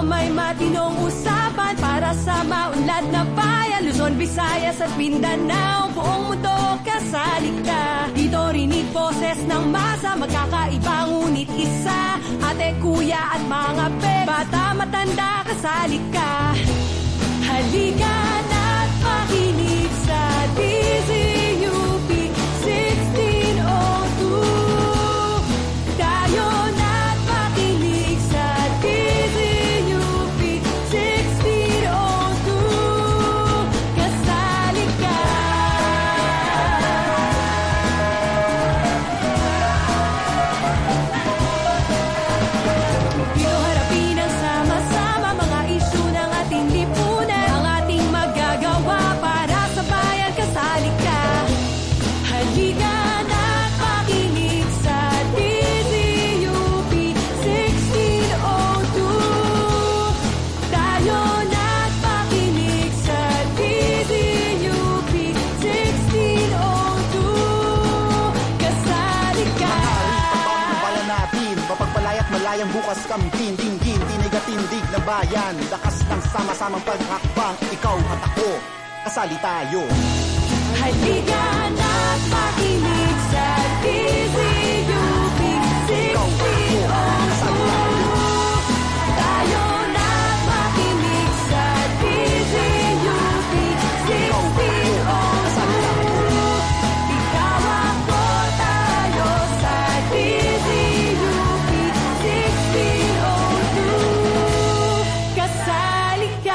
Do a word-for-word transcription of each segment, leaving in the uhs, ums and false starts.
may matinong usapan para sa maunlad na bayan, Luzon, Visayas at Mindanao. Buong mundo kasali ka. Dito rinig boses ng masa, magkakaiba ngunit isa. Ate, kuya at mga pe, bata, matanda, kasali ka. Halika na't makinig sa D Z U P sixteen oh two. Tayo na't makinig sa D Z U P sixteen oh two. Kasali ka. Dito harapin ang sama-sama mga isyu ng ating lipunan, ang ating magagawa para sa bayan. Kasali ka. Halika na't makinig sa D Z U P sixteen oh two. Tayo na't makinig sa D Z U P sixteen oh two. Kasali ka. Pagpapala natin, mapagpalaya't malayang bukas kamtin, dinggin, tinig at tindig ng bayan. Lakas ng sama-samang paghakbang, ikaw at ako, kasali tayo. Halika na't makinig sa D Z U P sixteen oh two. Tayo na't makinig sa D Z U P sixteen oh two. Ikaw ako tayo sa D Z U P sixteen oh two. Kasali ka.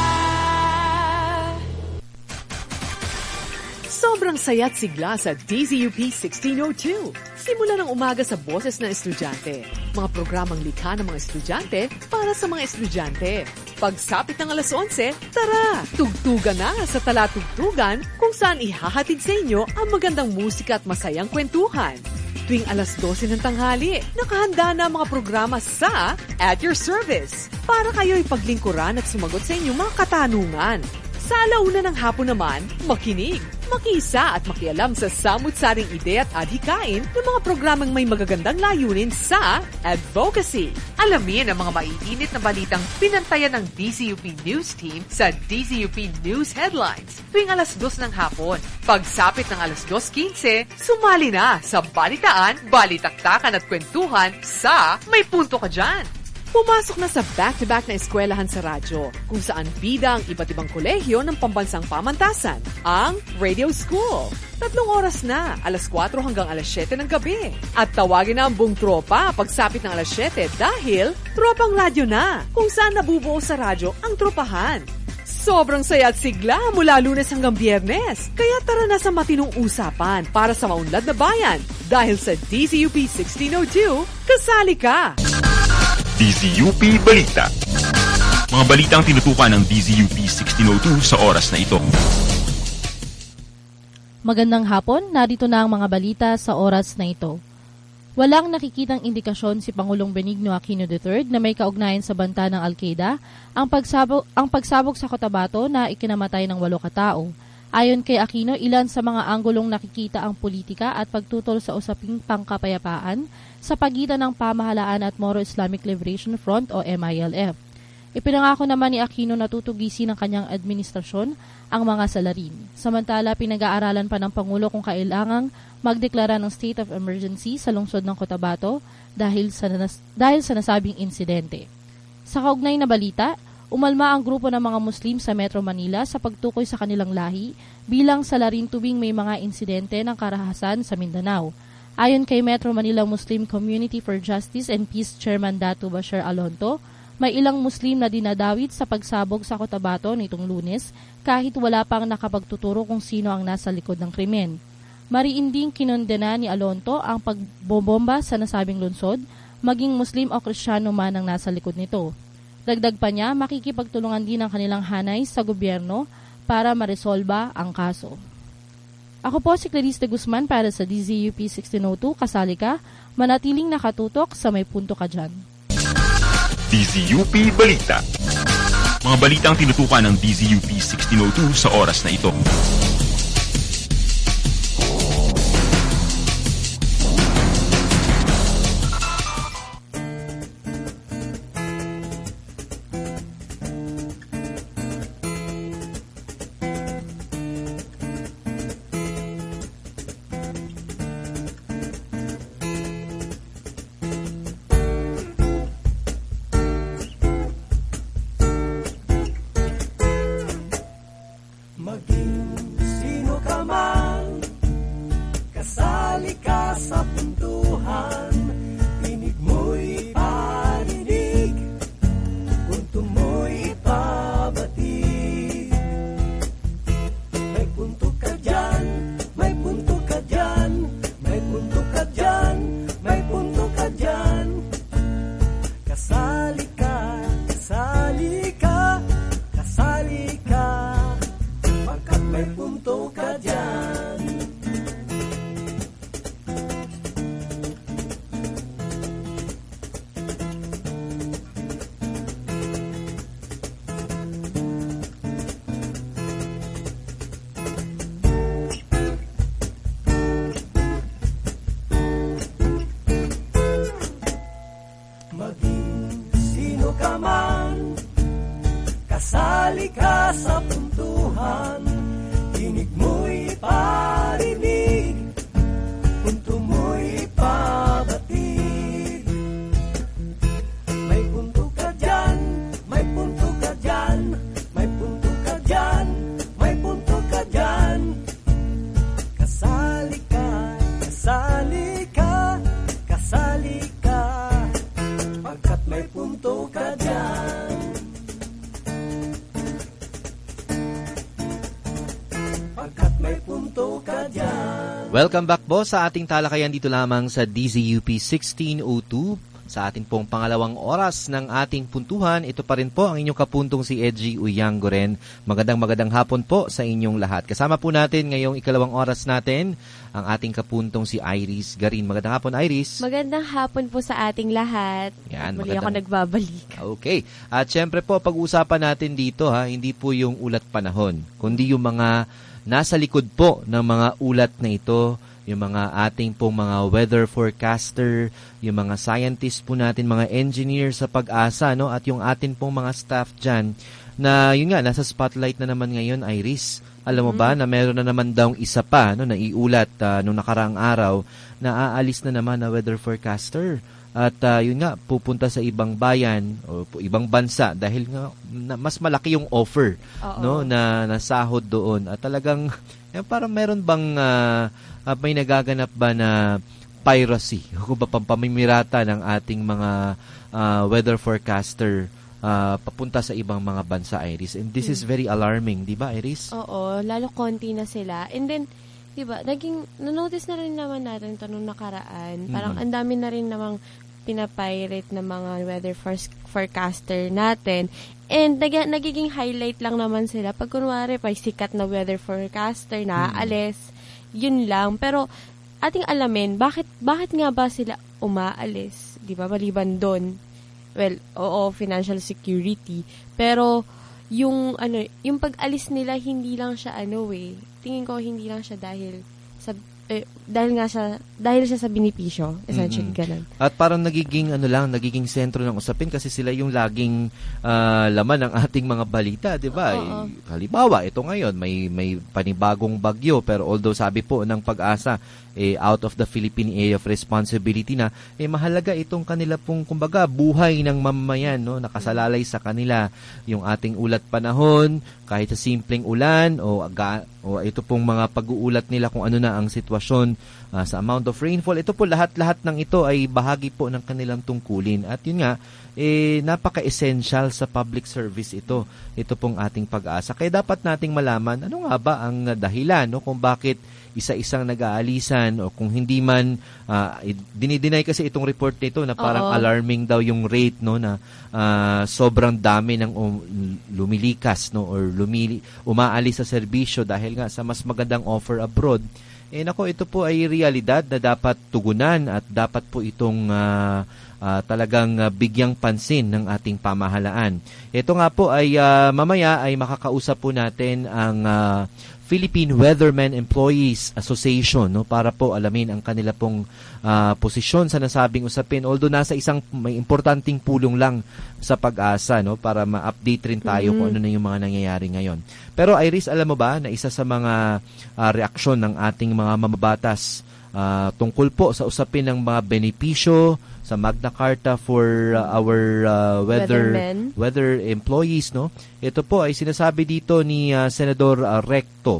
Sobrang saya't sigla sa D Z U P sixteen oh two. Simula ng umaga sa boses ng estudyante. Mga programang likha ng mga estudyante para sa mga estudyante. Pagsapit ng alas onse, tara! Tugtugan na sa Talatugtugan kung saan ihahatid sa inyo ang magandang musika at masayang kwentuhan. Tuwing alas dose ng tanghali, nakahanda na ang mga programa sa At Your Service para kayo'y paglingkuran at sumagot sa inyong mga katanungan. Sa alauna ng hapon naman, makinig, makiisa at makialam sa samut-saring ide at adhikain ng mga programang may magagandang layunin sa advocacy. Alamin ang mga maiinit na balitang pinantayan ng D Z U P News Team sa D Z U P News Headlines tuwing alas dos ng hapon. Pagsapit ng alas dos quince, sumali na sa balitaan, balitaktakan at kwentuhan sa May Punto Ka Dyan. Pumasok na sa back-to-back na eskwelahan sa radyo, kung saan bida ang iba't ibang kolehiyo ng pambansang pamantasan, ang Radio School. Tatlong oras na, alas kwatro hanggang alas siyete ng gabi. At tawagin na ang buong tropa pagsapit ng alas siyete dahil tropang radyo na, kung saan nabubuo sa radyo ang tropahan. Sobrang saya at sigla mula Lunes hanggang Biyernes. Kaya tara na sa matinong usapan para sa maunlad na bayan. Dahil sa D Z U P sixteen oh two, kasali ka! D Z U P Balita. Mga balitang tinutukan ng D Z U P sixteen oh two sa oras na ito. Magandang hapon, narito na ang mga balita sa oras na ito. Walang nakikitang indikasyon si Pangulong Benigno Aquino the third na may kaugnayan sa banta ng Al-Qaeda ang pagsabog, ang pagsabog sa Cotabato na ikinamatay ng walo katao. Ayon kay Aquino, ilan sa mga anggulong nakikita ang politika at pagtutol sa usaping pangkapayapaan sa pagitan ng pamahalaan at Moro Islamic Liberation Front o M I L F. Ipinangako naman ni Aquino na tutugisin ng kanyang administrasyon ang mga salarin. Samantala, pinag-aaralan pa ng Pangulo kung kailangang magdeklara ng state of emergency sa lungsod ng Cotabato dahil sa, nas- dahil sa nasabing insidente. Sa kaugnay na balita, umalma ang grupo ng mga Muslim sa Metro Manila sa pagtukoy sa kanilang lahi bilang salarin tuwing may mga insidente ng karahasan sa Mindanao. Ayon kay Metro Manila Muslim Community for Justice and Peace Chairman Datu Bashar Alonto, may ilang Muslim na dinadawit sa pagsabog sa Cotabato nitong Lunes kahit wala pang nakapagtuturo kung sino ang nasa likod ng krimen. Mariinding kinondena ni Alonto ang pagbobomba sa nasabing lungsod, maging Muslim o Kristiyano man ang nasa likod nito. Dagdag pa niya, makikipagtulungan din ang kanilang hanay sa gobyerno para maresolba ang kaso. Ako po si Clarice de Guzman para sa D Z U P sixteen oh two. Kasali ka, manatiling nakatutok sa May Punto Ka Dyan. D Z U P Balita. Mga balitang tinutukan ng D Z U P sixteen oh two sa oras na ito. Kasali ka sa puntuhan, tinig mo'y parinig, punto mo'y pabatid. May punto ka dyan, may punto ka dyan, may punto ka dyan, may punto ka dyan. Kasali ka, kasali ka, kasali ka, pagkat may punto ka dyan. Pagkat may punto ka dyan. Welcome back po sa ating talakayan dito lamang sa D Z U P sixteen oh two. Sa ating pong pangalawang oras ng ating puntuhan, ito pa rin po ang inyong kapuntong si Edgy Uyanggoren. Magandang magandang hapon po sa inyong lahat. Kasama po natin ngayong ikalawang oras natin ang ating kapuntong si Iris Garin. Magandang hapon, Iris. Magandang hapon po sa ating lahat. Yan, muli magandang... ako nagbabalik. Okay. At syempre po, pag-uusapan natin dito, ha, hindi po yung ulat panahon, kundi yung mga nasa likod po ng mga ulat na ito, yung mga ating pong mga weather forecaster, yung mga scientists po natin, mga engineer sa Pag-asa, no? At yung atin pong mga staff dyan, na yun nga, nasa spotlight na naman ngayon, Iris. Alam mo mm-hmm. ba na meron na naman daw isa pa, no, na iulat uh, nung nakaraang araw, na aalis na naman na weather forecaster. At uh, yun nga, pupunta sa ibang bayan o ibang bansa dahil nga na, mas malaki yung offer, Uh-oh. no, na nasahod doon. At talagang, eh, parang meron bang... Uh, Uh, may nagaganap ba na piracy o ba pampamirata ng ating mga uh, weather forecaster uh, papunta sa ibang mga bansa, Iris? And this hmm. is very alarming, di ba, Iris? Oo, lalo konti na sila. And then, di ba, naging, nanotice na rin naman natin ito nung nakaraan. Parang mm-hmm. ang dami na rin namang pinapirate na mga weather forecaster natin. And nag- nagiging highlight lang naman sila. Pag kunwari, pa sikat na weather forecaster na mm-hmm. aalis, yun lang. Pero ating alamin, bakit bakit nga ba sila umaalis? Di ba? Maliban doon. Well, oo, financial security. Pero yung ano, yung pag-alis nila hindi lang siya ano eh. Tingin ko hindi lang siya dahil sa eh, dahil nga siya dahil siya sa benepisyo, essentially mm-hmm. ganun. At parang nagiging ano lang, nagiging sentro ng usapin kasi sila yung laging uh, laman ng ating mga balita, 'di ba? Eh, halimbawa, ito ngayon may may panibagong bagyo, pero although sabi po ng Pag-asa eh, out of the Philippine Area of Responsibility na, eh mahalaga itong kanila pong kumbaga buhay ng mamamayan, no, nakasalalay sa kanila yung ating ulat panahon, kahit sa simpleng ulan o aga, o ito pong mga pag-uulat nila kung ano na ang sitwasyon uh, sa amount of rainfall. Ito po lahat-lahat ng ito ay bahagi po ng kanilang tungkulin. At yun nga, eh napaka-essential sa public service ito. Ito pong ating Pag-asa. Kaya dapat nating malaman ano nga ba ang dahilan, no, kung bakit isa-isang nag-aalisan o kung hindi man uh, dinideny kasi itong report nito na parang Oo. alarming daw yung rate, no, na uh, sobrang dami ng um, lumilikas, no, or lumili umaalis sa serbisyo dahil nga sa mas magandang offer abroad. Eh nako, ito po ay realidad na dapat tugunan at dapat po itong uh, uh, talagang uh, bigyang pansin ng ating pamahalaan. Ito nga po ay uh, mamaya ay makakausap po natin ang uh, Philippine Weathermen Employees Association, no, para po alamin ang kanila pong uh, posisyon sa nasabing usapin. Although nasa isang may importanteng pulong lang sa Pag-asa, no, para ma-update rin tayo mm-hmm. kung ano na yung mga nangyayari ngayon. Pero Iris, alam mo ba na isa sa mga uh, reaksyon ng ating mga mamabatas uh, tungkol po sa usapin ng mga benepisyo sa Magna Carta for uh, our uh, weather Weathermen. weather employees, no? Ito po ay sinasabi dito ni uh, Senador uh, Recto.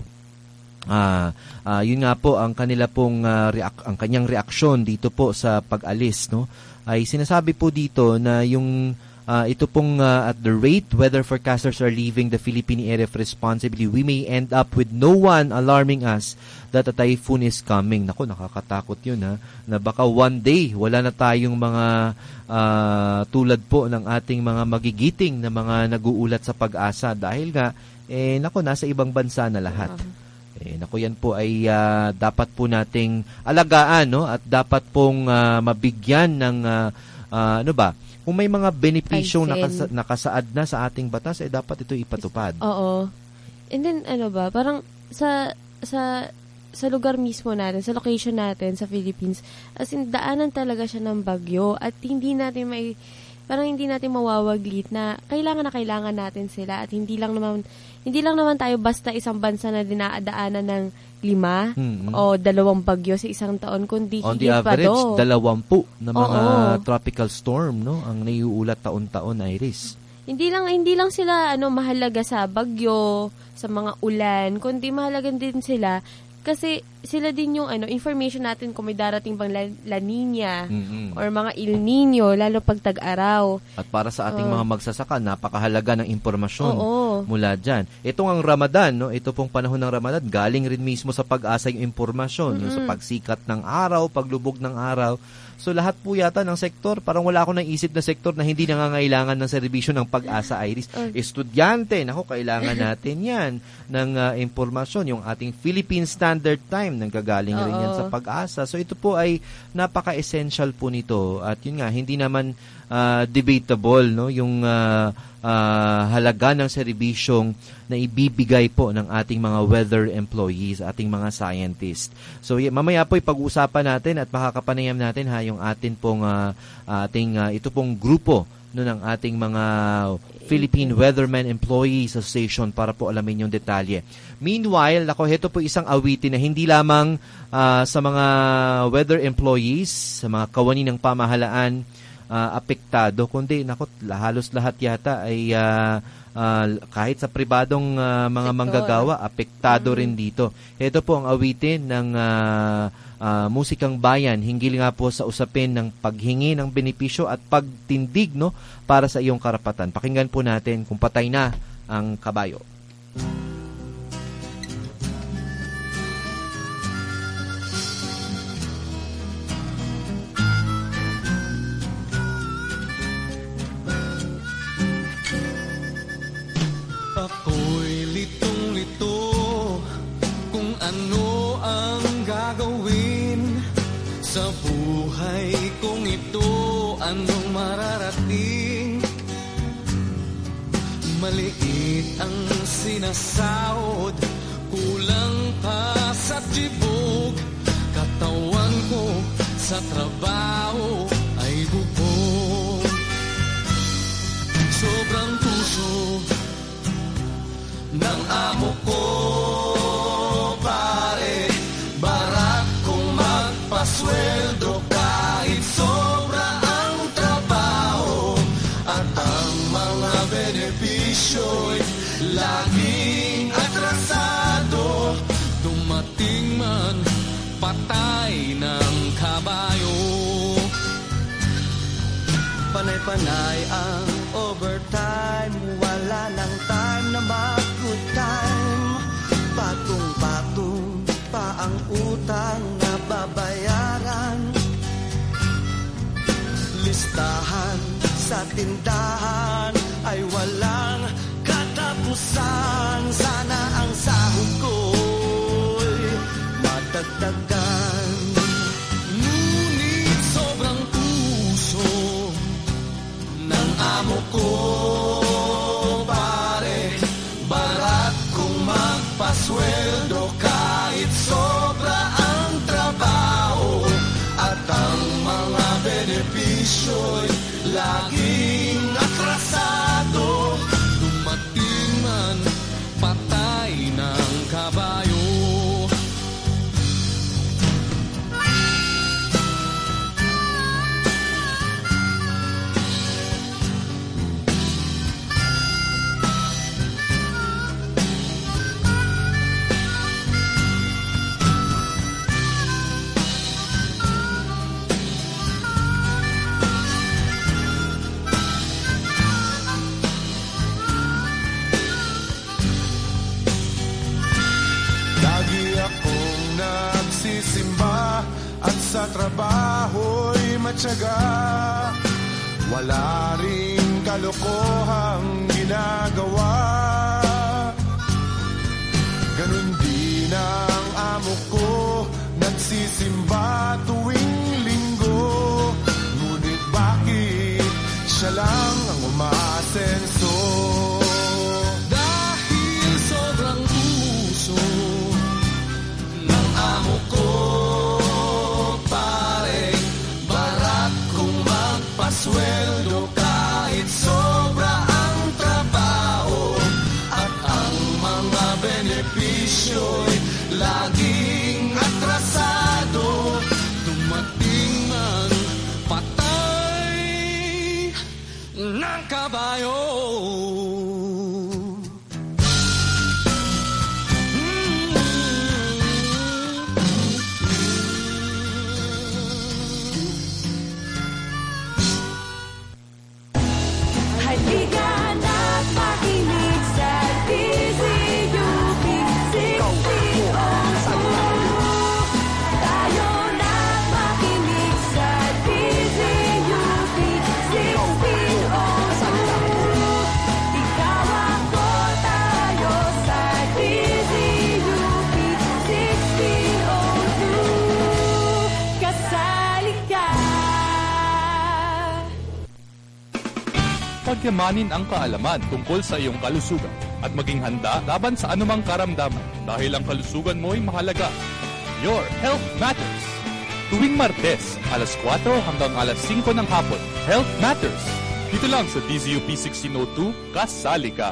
Ah, uh, uh, yun nga po ang kanila pong uh, reak- ang kanyang reaksyon dito po sa pag-alis, no? Ay sinasabi po dito na yung Uh, ito pong uh, at the rate weather forecasters are leaving the Philippine Area of Responsibility, we may end up with no one alarming us that a typhoon is coming. Naku, nakakatakot yun, ha, na baka one day wala na tayong mga uh, tulad po ng ating mga magigiting na mga nag-uulat sa Pag-asa dahil nga, eh, naku, nasa ibang bansa na lahat. Eh, naku, yan po ay uh, dapat po nating alagaan, no, at dapat pong uh, mabigyan ng uh, uh, ano ba, kung may mga benepisyong nakasa- nakasaad na sa ating batas, eh dapat ito ipatupad. Oo. And then, ano ba, parang sa sa sa lugar mismo natin, sa location natin, sa Philippines, as in, daanan talaga siya ng bagyo at hindi natin may parang hindi natin mawawaglit na kailangan na kailangan natin sila at hindi lang naman hindi lang naman tayo basta isang bansa na dinaadaanan ng lima mm-hmm. o dalawang bagyo sa isang taon, kundi on the average, pa do. dalawampu na mga Oo. tropical storm, no, ang naiuulat taon-taon, Iris. Hindi lang hindi lang sila ano mahalaga sa bagyo, sa mga ulan, kundi mahalaga din sila kasi sila din yung ano information natin kung may darating bang La, La Nina mm-hmm. or mga El Nino, lalo pag tag-araw. At para sa ating uh, mga magsasaka, napakahalaga ng impormasyon oo. mula dyan. Ito ang Ramadan, no? Ito pong panahon ng Ramadan, galing rin mismo sa pag-asa yung impormasyon, mm-hmm. yung sa pagsikat ng araw, paglubog ng araw. So lahat po yata ng sektor, parang wala akong naisip na sektor na hindi nangangailangan ng serbisyo ng Pag-asa, Iris. Uh, Estudyante, nako, kailangan natin yan ng uh, impormasyon. Yung ating Philippine Standard Time, nanggagaling rin yan sa Pag-asa. So ito po ay napaka-essential po nito. At yun nga, hindi naman uh, debatable, no, yung uh, uh, halaga ng serbisyong na ibibigay po ng ating mga weather employees, ating mga scientists. So y- mamaya po ipag-uusapan natin at makakapanayam natin ha yung atin pong uh, ating uh, ito pong grupo no ng ating mga Philippine Weathermen Employees Association para po alamin yung detalye. Meanwhile, ako, ito po isang awitin na hindi lamang uh, sa mga weather employees, sa mga kawani ng pamahalaan uh, apektado, kundi nako, halos lahat yata ay uh, Uh, kahit sa pribadong uh, mga sektor. Manggagawa, apektado mm-hmm. rin dito. Ito po ang awitin ng uh, uh, Musikang Bayan, hinggil nga po sa usapin ng paghingi ng benepisyo at pagtindig, no, para sa iyong karapatan. Pakinggan po natin kung patay na ang kabayo. Ako'y litong-lito kung ano ang gagawin sa buhay kong ito, anong mararating. Maliit ang sinasahod, kulang pa sa tibok, katawan ko sa trabaho ay bubog. Sobrang tuso ng amo ko, pare, barat kong magpasweldo kahit sobra ang trabaho at ang mga benepisyo'y laging atrasado. Dumating man patay ng kabayo, panay-panay ang overtime, wala nang time na mag-good time. Patong-patong pa ang utang na babayaran. Listahan sa tindahan ay walang katapusan. Sana ang sahod ko'y matagdagan. Ngunit sobrang puso ng amo ko, pare, barat kong magpasweldo kahit sobra ang trabaho at ang mga benepisyo'y laging atrasado. Dumating man patay ng kabayo. Simba at sa trabaho'y matyaga, wala ring kalokohang ginagawa. Ganun din ang amo ko, nagsisimba tuwing linggo. Ngunit bakit siya lang ang umaasenso? Dahil sobrang puso amo ko, pare, barat kong magpasweldo ka pagyamanin ang kaalaman tungkol sa iyong kalusugan at maging handa laban sa anumang karamdaman dahil ang kalusugan mo ay mahalaga. Your Health Matters. Tuwing Martes, alas kwatro hanggang alas singko ng hapon, Health Matters. Dito lang sa D Z U P sixteen oh two, kasali ka.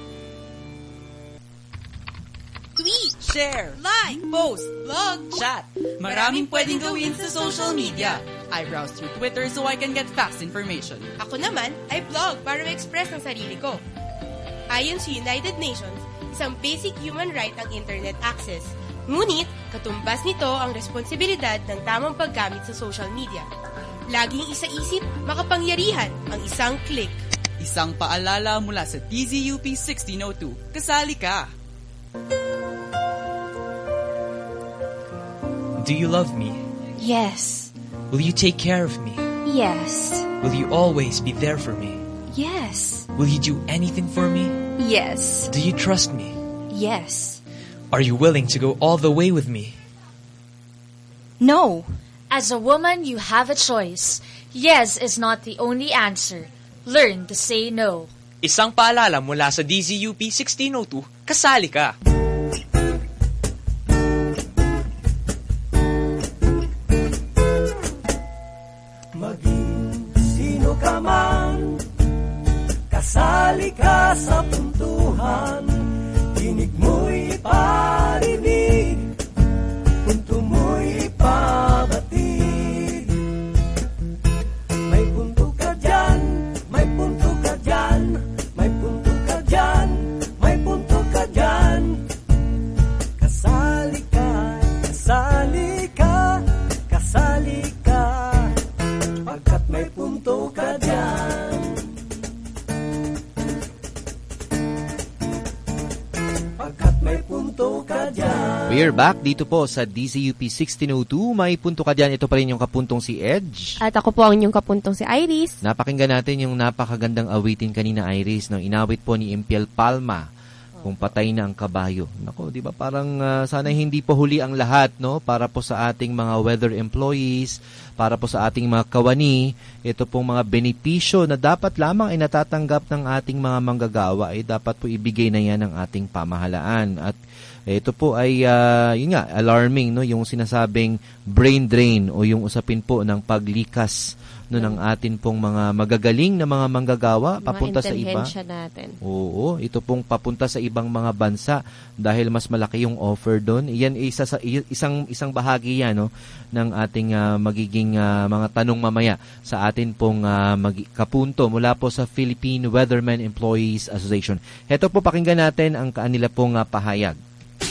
Tweet, share, like, post, blog, chat. Maraming pwedeng gawin sa social media. I browse through Twitter so I can get fast information. Ako naman ay blog para ma-express ang sarili ko. Ayon sa United Nations, isang basic human right ang internet access. Ngunit, katumbas nito ang responsibilidad ng tamang paggamit sa social media. Laging isa-isip, makapangyarihan ang isang click. Isang paalala mula sa D Z U P sixteen oh two. Kasali ka! Do you love me? Yes. Will you take care of me? Yes. Will you always be there for me? Yes. Will you do anything for me? Yes. Do you trust me? Yes. Are you willing to go all the way with me? No. As a woman, you have a choice. Yes is not the only answer. Learn to say no. Isang paalala mula sa D Z U P sixteen oh two, kasali ka! Maging sino ka man, kasali ka sa puntuhan. Tinig mo'y parinig, punto mo'y pabatid. May punto ka dyan, may punto ka dyan, may punto ka dyan, may punto ka dyan. Kasali ka, kasali ka, kasali ka, pagkat may punto ka dyan. Pagkat may punto ka dyan. We're back dito po sa D Z U P sixteen oh two. May punto ka dyan. Ito pa rin yung kapuntong si Edge. At ako po ang inyong kapuntong si Iris. Napakinggan natin yung napakagandang awitin kanina, Iris, ng inawit po ni Impiel Palma. Kung patay na ang kabayo. Nako, di ba parang uh, sana hindi po huli ang lahat, no? Para po sa ating mga weather employees, para po sa ating mga kawani, ito pong mga benepisyo na dapat lamang ay natatanggap ng ating mga manggagawa ay dapat po ibigay na yan ng ating pamahalaan. At ito po ay uh, yun nga, alarming, no? Yung sinasabing brain drain o yung usapin po ng paglikas no ng atin pong mga magagaling na mga manggagawa papunta sa iba. Natin. Oo, ito pong papunta sa ibang mga bansa dahil mas malaki yung offer doon. Iyan isa sa isang isang bahagi yan, no, ng ating uh, magiging uh, mga tanong mamaya sa atin pong uh, mag- kapunto mula po sa Philippine Weathermen Employees Association. Heto po, pakinggan natin ang kanila pong uh, pahayag.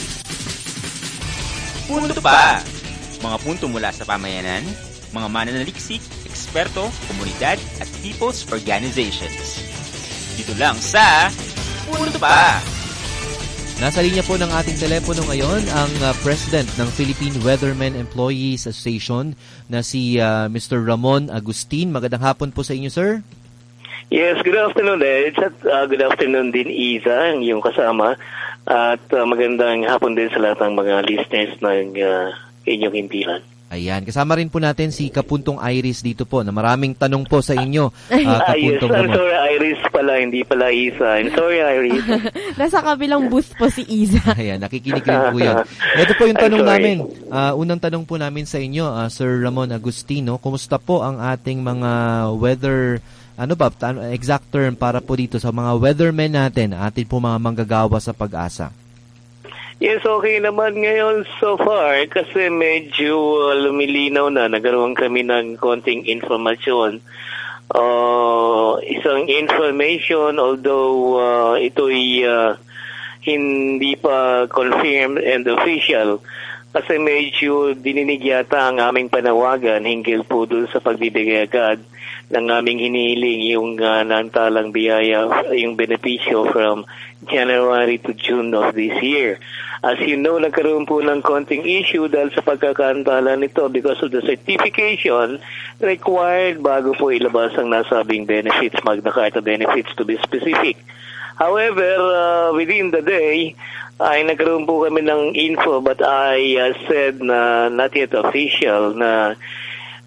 Punto pa! Mga punto mula sa pamayanan, mga mananaliksik, eksperto, komunidad at people's organizations. Dito lang sa Punto Pa! Nasa linya po ng ating telepono ngayon ang uh, President ng Philippine Weathermen Employees Association na si uh, Mister Ramon Agustin. Magandang hapon po sa inyo, sir. Yes, good afternoon, Edge. At uh, good afternoon din, Isa, ang iyong kasama. At uh, magandang hapon din sa lahat ng mga listeners ng uh, inyong himpilan. Ayan, kasama rin po natin si Kapuntong Iris dito po na maraming tanong po sa inyo. Uh, Kapuntong yes, I'm sorry, Iris pala, hindi pala Isa. I'm sorry, Iris. Nasa kabilang booth po si Isa. Ayan, nakikinig rin po yan. Ito po yung tanong namin. Uh, unang tanong po namin sa inyo, uh, Sir Ramon Agustino. Kumusta po ang ating mga weather, ano ba, exact term para po dito sa mga weathermen natin, atin po mga manggagawa sa Pag-asa? Yes, okay naman ngayon so far kasi medyo uh, lumilinaw na. Nagkaroon kami ng konting informasyon. Uh, isang information, although uh, ito'y uh, hindi pa confirmed and official, kasi medyo dininig yata ang aming panawagan hinggil po doon sa pagbibigay agad ng aming hinihiling yung uh, nantalang biyaya, yung benepisyo from January to June of this year. As you know, nagkaroon po ng konting issue dahil sa pagkakantala nito because of the certification required bago po ilabas ang nasabing benefits, Magna Carta benefits to be specific. However, uh, within the day, ay nagkaroon po kami ng info but I uh, said na not yet official na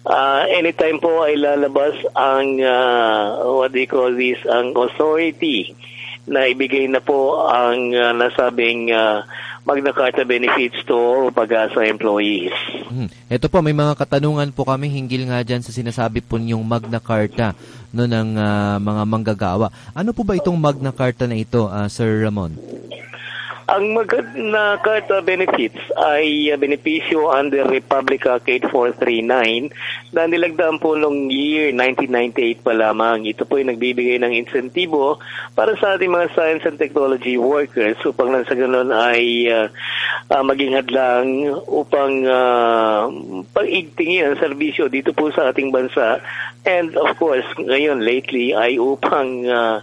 uh, anytime po ay lalabas ang uh, what do you call this, ang authority na ibigay na po ang uh, nasabing uh, Magna Carta benefits to all Pag-asa employees. Hmm. Ito po, may mga katanungan po kami hinggil nga dyan sa sinasabi po niyong Magna Carta no, ng uh, mga manggagawa. Ano po ba itong Magna Carta na ito, uh, Sir Ramon? Ang Magna Carta benefits ay uh, benepisyo under Republic Act eight four three nine na nilagdaan po noong year nineteen ninety-eight pa lamang. Ito po ay nagbibigay ng insentibo para sa ating mga science and technology workers upang lang sa ganun ay uh, uh, maging hadlang upang uh, pag-igtingin ang serbisyo dito po sa ating bansa. And of course, ngayon lately ay upang uh,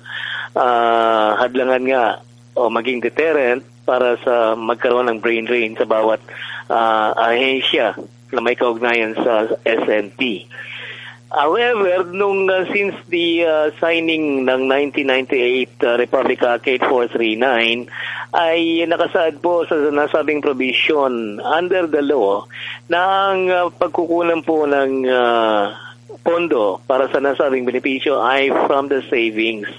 uh, hadlangan nga o maging deterrent para sa magkaroon ng brain drain sa bawat uh, ahensya na may kaugnayan sa S N P. However, nung uh, since the uh, signing ng nineteen ninety-eight uh, Republic Act eight four three nine ay nakasaad po sa nasabing provision under the law na ang uh, pagkukunan po ng uh, pondo para sa nasabing benepisyo ay from the savings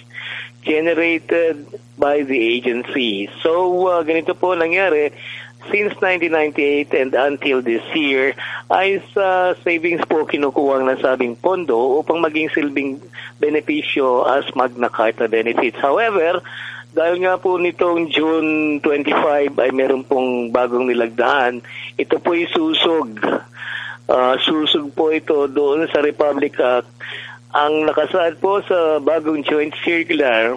generated by the agency. So, uh, ganito po nangyari since nineteen ninety-eight and until this year ay sa savings po kinukuha ng nasabing pondo upang maging silbing benepisyo as Magna Carta benefits. However, dahil nga po nitong June twenty-five ay meron pong bagong nilagdaan, ito po ay susog. Uh, susog po ito doon sa Republic Act. Ang nakasaad po sa bagong joint circular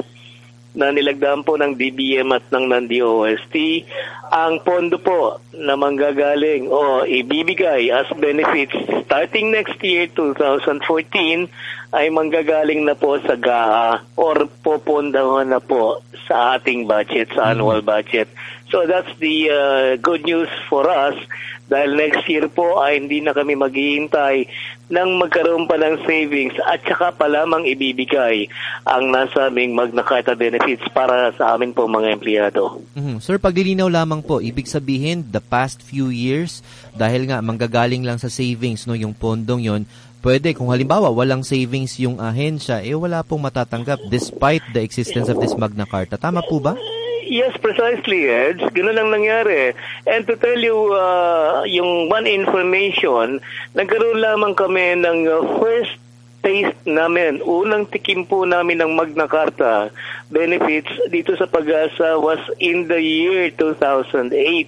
na nilagdaan po ng D B M at ng N D O S T, ang pondo po na manggagaling o ibibigay as benefits starting next year, twenty fourteen, ay manggagaling na po sa G A A or popondahan na po sa ating budget, sa annual budget. So that's the uh, good news for us dahil next year po ay hindi na kami maghihintay nang magkaroon pa ng savings at saka pa lamang ibibigay ang nasabing Magna Carta benefits para sa amin po mga empleyado. Mm-hmm. Sir, paglilinaw lamang po, ibig sabihin the past few years, dahil nga manggagaling lang sa savings no yung pondong yon, pwede kung halimbawa walang savings yung ahensya, eh wala pong matatanggap despite the existence of this Magna Carta. Tama po ba? Yes, precisely, Ed. Ganun lang nangyari. And to tell you uh, yung one information, nagkaroon lamang kami ng uh, first taste namin, unang tikim po namin ng Magna Carta benefits dito sa Pag-asa was in the year two thousand eight.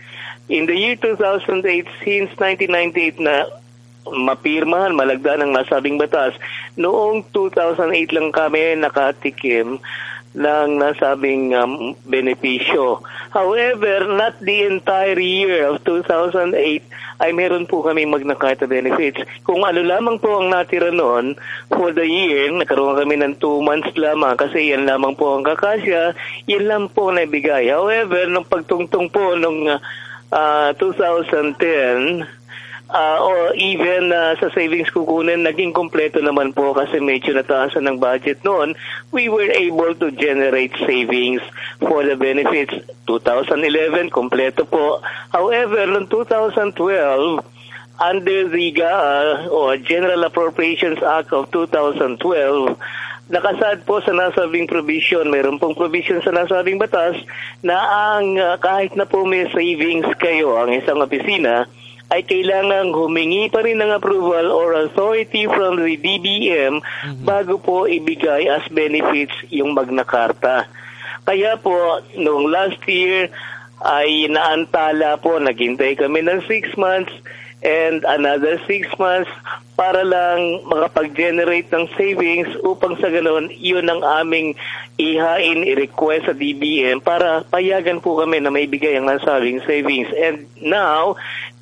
In the year two thousand eight, since nineteen ninety-eight na mapirmahan, malagdaan ng nasabing batas, noong two thousand eight lang kami nakatikim ng nasabing um, benepisyo. However, not the entire year of two thousand eight ay meron po kami Magna Carta benefits. Kung ano lamang po ang natira noon for the year, nakaroon kami ng two months lamang kasi yan lamang po ang kakasya, yan lang po naibigay. However, nung pagtungtong po nung uh, two thousand ten, Uh, or even uh, sa savings kukunin, naging kompleto naman po kasi medyo nataasan ng budget noon. We were able to generate savings for the benefits. twenty eleven, kompleto po. However, noong twenty twelve, under the G A A o General Appropriations Act of twenty twelve, nakasaad po sa nasabing provision, mayroon pong provision sa nasabing batas na ang uh, kahit na po may savings kayo ang isang opisina, ay kailangang humingi pa rin ng approval or authority from the D B M mm-hmm. bago po ibigay as benefits yung Magna Carta. Kaya po, noong last year ay naantala po, naghintay kami ng six months and another six months para lang makapag-generate ng savings upang sa ganon, yun ang aming ihain, i-request sa D B M para payagan po kami na may bigay ang nasabing savings. And now,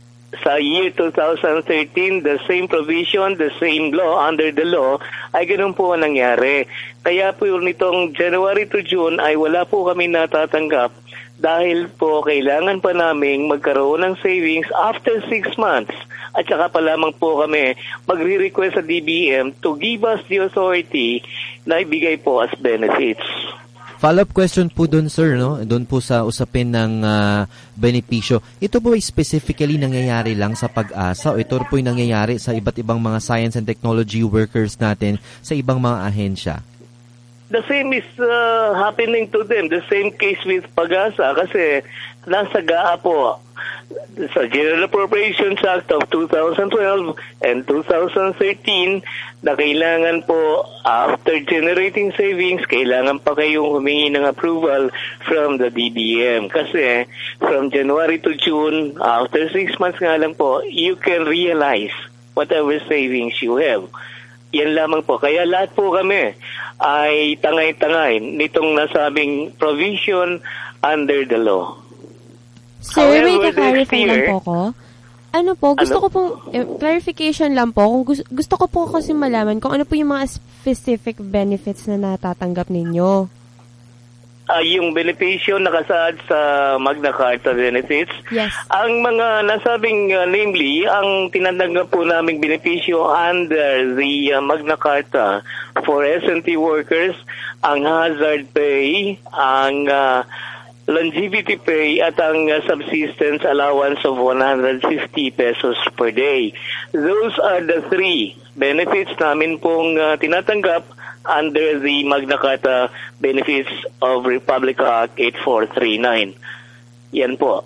sa year two thousand thirteen, the same provision, the same law, under the law, ay ganun po ang nangyari. Kaya po nitong January to June ay wala po kami natatanggap dahil po kailangan pa naming magkaroon ng savings after six months. At saka pa lamang po kami magre-request sa D B M to give us the authority na ibigay po as benefits. Follow-up question po doon, sir, no? Doon po sa usapin ng uh, benepisyo. Ito po ay specifically nangyayari lang sa Pag-asa o ito po ay nangyayari sa iba't ibang mga science and technology workers natin sa ibang mga ahensya? The same is uh, happening to them. The same case with Pag-asa kasi nasa G A A po sa General Appropriations Act of two thousand twelve and two thousand thirteen na kailangan po after generating savings, kailangan pa kayong humingi ng approval from the D D M. Kasi from January to June, after six months nga lang po, you can realize whatever savings you have. Yan lamang po. Kaya lahat po kami ay tangay-tangay nitong nasabing provision under the law. Sir, may ka-clarify lang po ko. Ano po, gusto ano? ko pong, eh, clarification lang po, kung gusto, gusto ko po kasi malaman kung ano po yung mga specific benefits na natatanggap ninyo. Uh, yung benepisyo nakasaad sa Magna Carta benefits. Yes. Ang mga nasabing, uh, namely, ang tinatanggap po naming benepisyo under the uh, Magna Carta for S and T workers, ang hazard pay, ang uh, longevity pay at ang uh, subsistence allowance of one hundred fifty pesos per day. Those are the three benefits namin pong uh, tinatanggap under the Magna Carta benefits of Republic Act eighty-four thirty-nine. Yan po.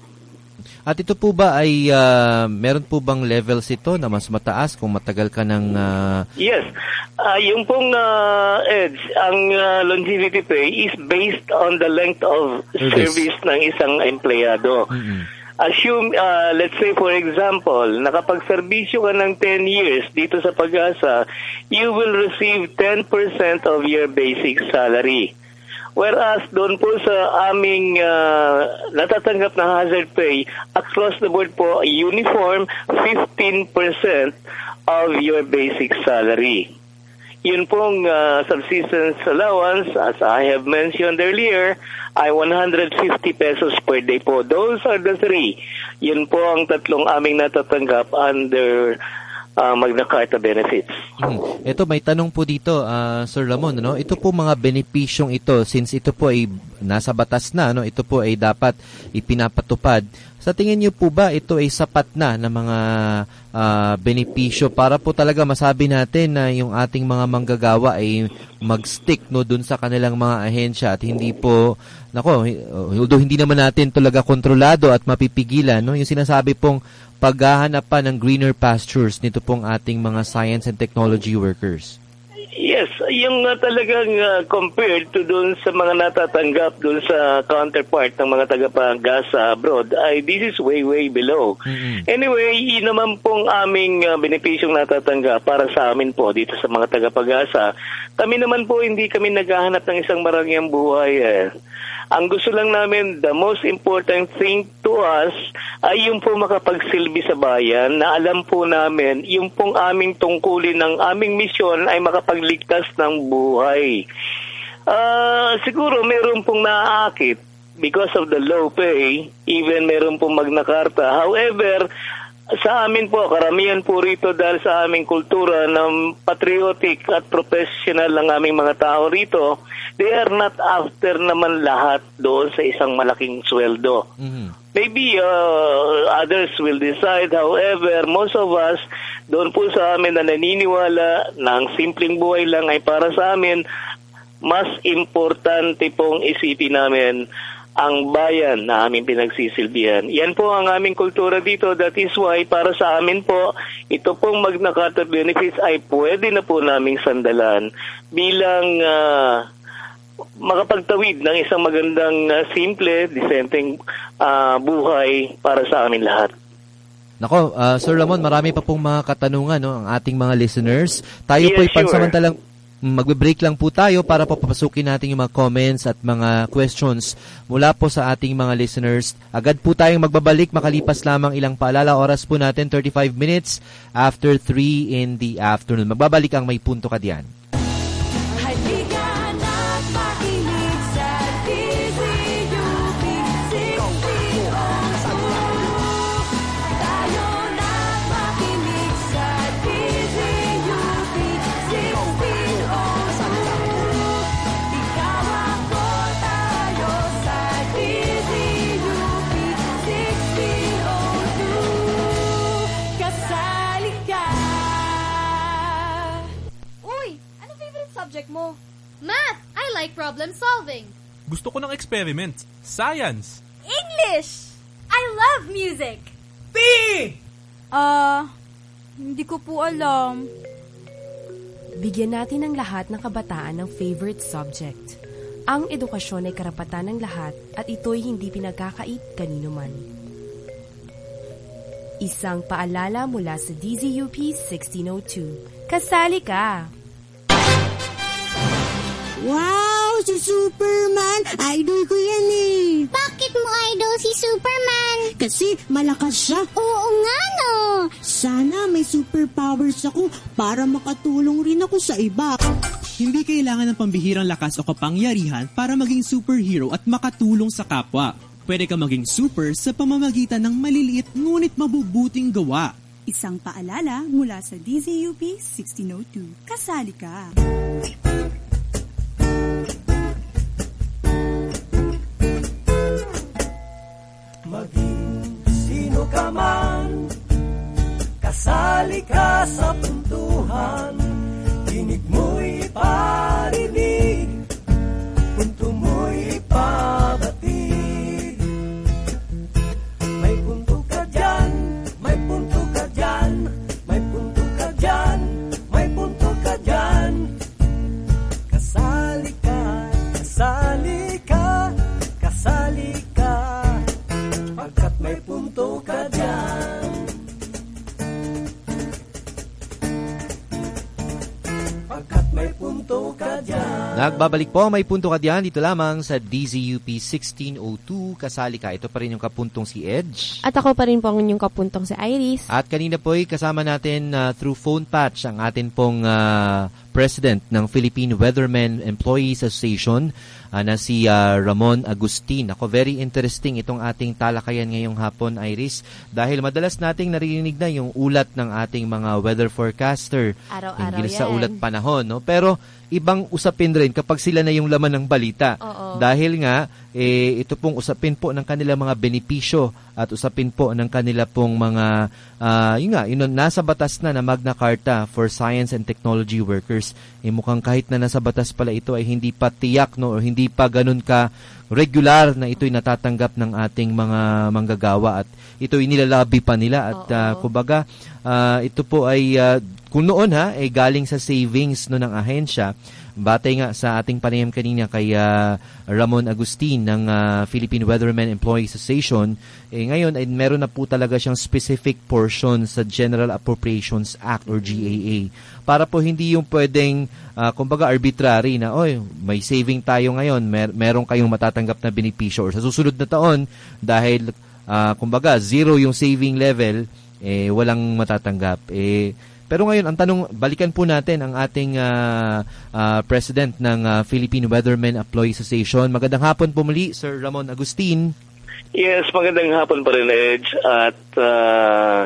At ito po ba ay uh, meron po bang levels ito na mas mataas kung matagal ka ng... Uh... Yes. Uh, yung pong uh, edge, ang uh, longevity pay is based on the length of service, service ng isang empleyado. Mm-hmm. Assume, uh, let's say for example, nakapag-serbisyo ka ng ten years dito sa Pag-asa, you will receive ten percent of your basic salary. Whereas doon po sa aming uh, natatanggap na hazard pay, across the board po, uniform fifteen percent of your basic salary. Yun pong uh, subsistence allowance, as I have mentioned earlier, ay one hundred fifty pesos per day po. Those are the three. Yun po ang tatlong aming natatanggap under uh, Magna Carta benefits. Hmm. Ito, may tanong po dito, uh, Sir Ramon, no? Ito po mga benepisyong ito, since ito po ay nasa batas na, no? Ito po ay dapat ipinapatupad. Sa tingin niyo po ba ito ay sapat na na mga uh, benepisyo para po talaga masabi natin na yung ating mga manggagawa ay mag-stick no dun sa kanilang mga ahensya at hindi po nako, although hindi naman natin talaga kontrolado at mapipigilan, no? Yung sinasabi pong paghahanap pa ng greener pastures nito pong ating mga science and technology workers. Yes, yung uh, talagang uh, compared to dun sa mga natatanggap dun sa counterpart ng mga taga-Pag-asa abroad, ay this is way, way below. Mm-hmm. Anyway, yun naman pong aming uh, benepisyong natatanggap para sa amin po dito sa mga taga-Pag-asa. Kami naman po, hindi kami naghahanap ng isang marangyang buhay. Eh. Ang gusto lang namin, the most important thing to us ay yung po makapagsilbi sa bayan na alam po namin, yung pong aming tungkulin ng aming misyon ay makapagligtas ng buhay. Uh, siguro meron pong naaakit because of the low pay, even meron pong Magna Carta. However, sa amin po, karamihan po rito dahil sa aming kultura ng patriotic at professional ng aming mga tao rito, they are not after naman lahat doon sa isang malaking sweldo. Mm-hmm. Maybe uh, others will decide, however, most of us, doon po sa amin na naniniwala na ang simpleng buhay lang ay para sa amin, mas importante pong isipin namin ang bayan na aming pinagsisilbihan. Yan po ang aming kultura dito. That is why para sa amin po, ito pong Magna Carta benefits ay pwede na po naming sandalan bilang uh, makapagtawid ng isang magandang uh, simple, disenteng uh, buhay para sa amin lahat. Nako, uh, Sir Ramon, marami pa pong mga katanungan, no, ang ating mga listeners. Tayo yes, po ay sure. pansamantalang magbe-break lang po tayo para po papasukin natin yung mga comments at mga questions mula po sa ating mga listeners. Agad po tayong magbabalik makalipas lamang ilang paalala. Oras po natin, thirty-five minutes after three in the afternoon. Magbabalik ang May Punto Ka Diyan. subject mo? Math! I like problem solving. Gusto ko ng experiments. Science. English! I love music. P! Ah, uh, hindi ko po alam. Bigyan natin ang lahat ng kabataan ng favorite subject. Ang edukasyon ay karapatan ng lahat at ito'y hindi pinagkakait kanino man. Isang paalala mula sa D Z U P sixteen oh two. Kasali ka! Wow! Si Superman! Idol ko yan eh! Bakit mo idol si Superman? Kasi malakas siya. Oo nga no! Sana may superpowers ako para makatulong rin ako sa iba. Hindi kailangan ng pambihirang lakas o kapangyarihan para maging superhero at makatulong sa kapwa. Pwede ka maging super sa pamamagitan ng maliliit ngunit mabubuting gawa. Isang paalala mula sa D Z U P sixteen oh two. Kasali ka! Maging sino ka man, kasali ka sa puntuhan. Tinig mo'y parinig, punto mo'y ipabatid. May punto ka dyan, may punto ka dyan, may punto ka dyan, may punto ka dyan. Kasali ka, kasali ka, kasali ka, pagkat may punto ka dyan. Pagkat may punto ka dyan. Nagbabalik po, may punto ka dyan dito lamang sa D Z U P sixteen oh two. Kasali ka. Ito pa rin yung kapuntong si Edge. At ako pa rin po ang inyong kapuntong si Iris. At kanina po ay kasama natin uh, through phone patch ang atin pong uh, President ng Philippine Weathermen Employees Association uh, na si uh, Ramon Agustin. Ako, very interesting itong ating talakayan ngayong hapon, Iris, dahil madalas nating naririnig na yung ulat ng ating mga weather forecaster araw-araw hinggil sa ulat panahon, no? Pero ibang usapin rin kapag sila na yung laman ng balita. Oo. Dahil nga, eh, ito pong usapin po ng kanilang mga benepisyo at usapin po ng kanila pong mga, uh, yun nga, yun, nasa batas na na Magna Carta for Science and Technology Workers. Eh, mukhang kahit na nasa batas pala ito ay hindi pa tiyak, no, o hindi pa ganun ka regular na ito'y natatanggap ng ating mga manggagawa at ito'y nilalabi pa nila at uh, kumbaga, uh, ito po ay uh, kung noon ha, eh, galing sa savings no ng ahensya, batay nga sa ating panayam kanina kay uh, Ramon Agustin ng uh, Philippine Weathermen Employees Association, eh, ngayon ay meron na po talaga siyang specific portion sa General Appropriations Act or G A A. Para po hindi yung pwedeng, uh, kumbaga arbitrary na, oy, may saving tayo ngayon, mer- meron kayong matatanggap na benepisyo or sa susunod na taon, dahil uh, kumbaga zero yung saving level, eh, walang matatanggap. Eh, Pero ngayon, ang tanong, balikan po natin ang ating uh, uh, President ng uh, Philippine Weathermen Employees Association. Magandang hapon po muli, Sir Ramon Agustin. Yes, magandang hapon pa rin, Edge. At uh,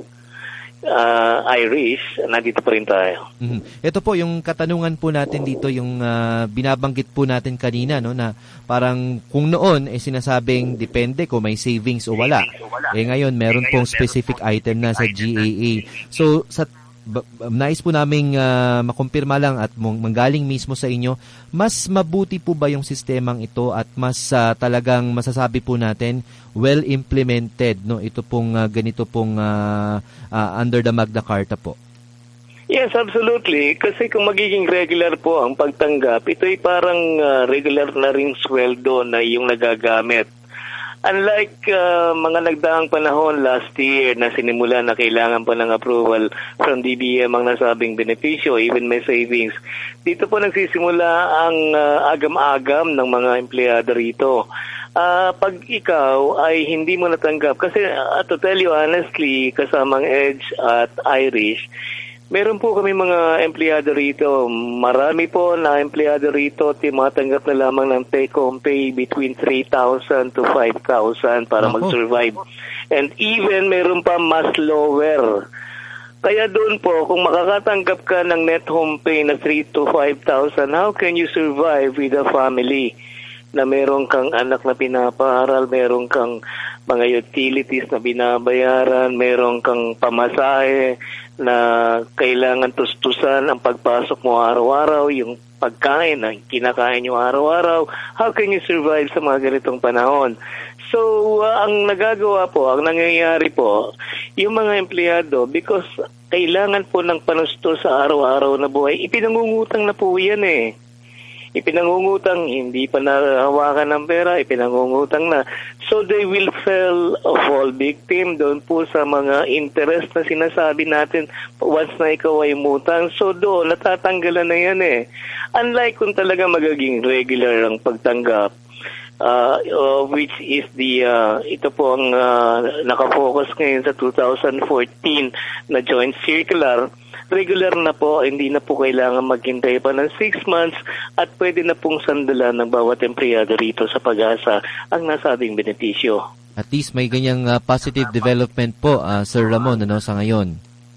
uh, Irish, nandito pa rin tayo. Mm-hmm. Ito po, yung katanungan po natin dito, yung uh, binabanggit po natin kanina, no, na parang kung noon, eh, sinasabing depende kung may savings o wala. Eh ngayon, meron pong specific item na sa G A A. So, sa Ba- nais po naming uh, makumpirma lang at manggaling mismo sa inyo, mas mabuti po ba yung sistemang ito at mas uh, talagang masasabi po natin well implemented, no, ito pong uh, ganito pong uh, uh, under the Magna Carta po? Yes, absolutely. Kasi kung magiging regular po ang pagtanggap, ito'y parang uh, regular na ring sweldo na yung nagagamit. Unlike uh, mga nagdaang panahon last year na sinimula na kailangan pa ng approval from D B M ang nasabing benepisyo, even may savings, dito po nagsisimula ang uh, agam-agam ng mga empleyado rito. Uh, pag ikaw ay hindi mo natanggap, kasi uh, to tell you honestly, kasamang Edge at Irish, meron po kami mga empleyado rito. Marami po na empleyado rito timatanggap na lamang ng take-home pay between three thousand to five thousand para Ako. mag-survive. And even meron pa mas lower. Kaya doon po, kung makakatanggap ka ng net home pay na three to five thousand, how can you survive with a family na meron kang anak na pinapaaral, meron kang mga utilities na binabayaran, meron kang pamasahe, na kailangan tustusan ang pagpasok mo araw-araw, yung pagkain na kinakain nyo araw-araw, how can you survive sa mga ganitong panahon? So, uh, ang nagagawa po, ang nangyayari po, yung mga empleyado, because kailangan po ng panusto sa araw-araw na buhay, ipinangungutang na po yan eh. Ipinangungutang, hindi pa nahawakan ng pera, ipinangungutang na. So they will fall, fall victim doon po sa mga interest na sinasabi natin once na ikaw ay umutang. So doon, natatanggalan na yan eh. Unlike kung talaga magiging regular ang pagtanggap, uh, uh, which is the, uh, ito po ang uh, nakafocus ngayon sa two thousand fourteen na joint circular, regular na po, hindi na po kailangan maghintay pa ng six months at pwede na pong sandalan ng bawat empleyado rito sa Pag-asa ang nasabing benepisyo. At least may ganyang uh, positive development po, uh, Sir Ramon, ano, sa ngayon.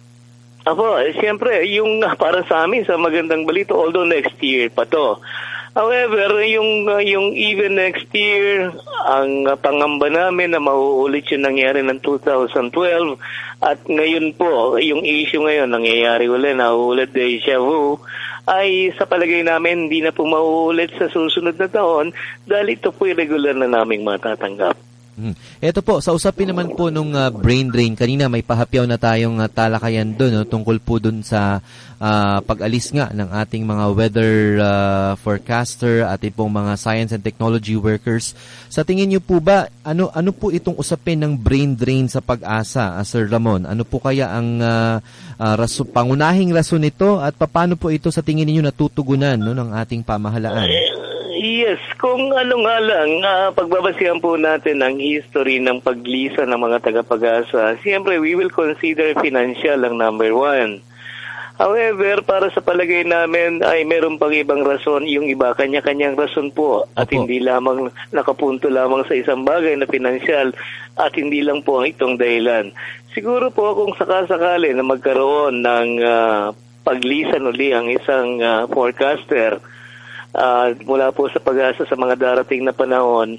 Apo, eh, siyempre, yung uh, para sa amin sa magandang balito, although next year pa to. However, yung uh, yung even next year, ang uh, pangamba namin na mauulit yung nangyari ng two thousand twelve at ngayon po, yung issue ngayon, nangyayari ulit, nauulit deja vu, ay sa palagay namin hindi na po mauulit sa susunod na taon dahil ito po yung regular na naming matatanggap. Hmm. Ito po, sa usapin naman po nung uh, brain drain, kanina may pahapyaw na tayong uh, talakayan doon, no, tungkol po doon sa uh, pag-alis nga ng ating mga weather uh, forecaster at pong mga science and technology workers. Sa tingin niyo po ba, ano ano po itong usapin ng brain drain sa Pag-asa, uh, Sir Ramon? Ano po kaya ang uh, uh, raso, pangunahing rason nito at paano po ito sa tingin niyo natutugunan, no, ng ating pamahalaan? Yes, kung ano nga lang, uh, pagbabasihan po natin ang history ng paglisa ng mga taga-Pag-asa, siyempre we will consider financial ang number one. However, para sa palagay namin ay meron pang ibang rason, yung iba kanya-kanyang rason po at Opo. Hindi lamang nakapunto lamang sa isang bagay na financial at hindi lang po ang itong dahilan. Siguro po kung sakasakali na magkaroon ng uh, paglisan uli ang isang uh, forecaster, Uh, mula po sa Pag-asa sa mga darating na panahon,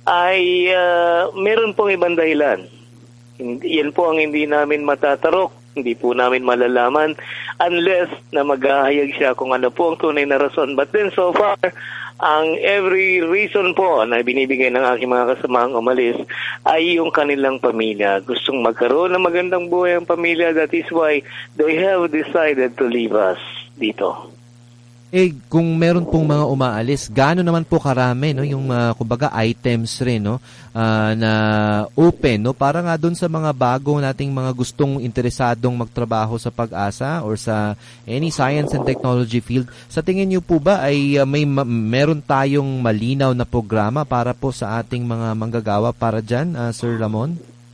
ay uh, meron pong ibang dahilan. Hindi, yan po ang hindi namin matatarok, hindi po namin malalaman unless na maghahayag siya kung ano po ang tunay na rason. But then so far, ang every reason po na binibigay ng aking mga kasamaang umalis ay yung kanilang pamilya. Gustong magkaroon ng magandang buhay ang pamilya. That is why they have decided to leave us dito. Eh, kung meron pong mga umaalis, gaano naman po karami, no, yung uh, kumbaga items rin, no, uh, na open, no, para nga doon sa mga bago nating mga gustong interesadong magtrabaho sa Pag-asa or sa any science and technology field. Sa tingin niyo po ba ay uh, may ma- meron tayong malinaw na programa para po sa ating mga manggagawa para dyan, uh, Sir Ramon?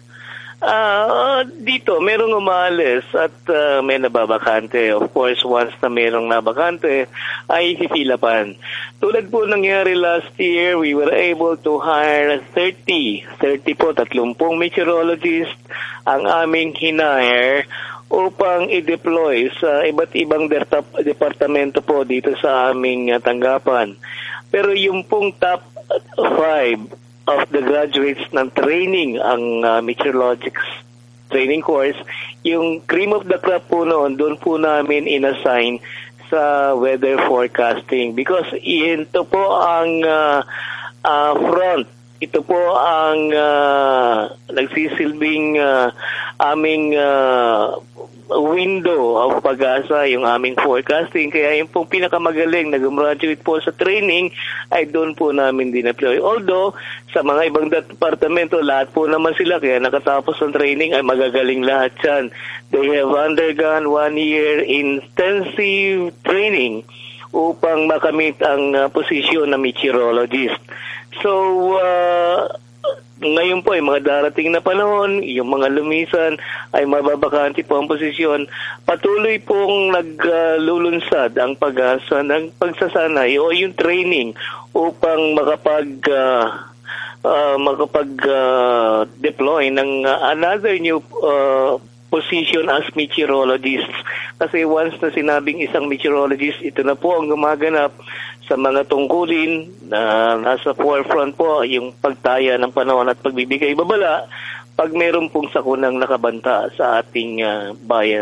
Uh, dito, merong umalis at uh, may nababakante. Of course, once na merong nabakante, ay hihilapan. Tulad po nangyari last year, we were able to hire thirty, thirty po, thirty meteorologists ang aming hinire upang i-deploy sa iba't ibang dertap- departamento po dito sa aming uh, tanggapan. Pero yung pong top five of the graduates ng training, ang uh, meteorologics training course, yung cream of the crop po noon, doon po namin inassign sa weather forecasting because ito po ang uh, uh, front, ito po ang uh, nagsisilbing uh, aming uh, window of Pag-asa, yung aming forecasting. Kaya yung pong pinakamagaling na gumraduate po sa training ay doon po namin dineploy. Although, sa mga ibang departamento, lahat po naman sila, kaya nakatapos ng training ay magagaling lahat yan. They have undergone one year intensive training upang makamit ang uh, posisyon na meteorologist. So, uh, ngayon po ay mga darating na panahon, yung mga lumisan ay mababakanti po ang posisyon. Patuloy pong naglulunsad uh, ang Pag-asa ng pagsasanay o yung training upang makapag uh, uh, makapag uh, deploy ng uh, another new uh, position as meteorologists. Kasi once na sinabing isang meteorologist, ito na po ang gumaganap sa mga tungkulin na nasa forefront po, yung pagtaya ng panahon at pagbibigay babala pag meron pong sakunang nakabanta sa ating uh, bayan.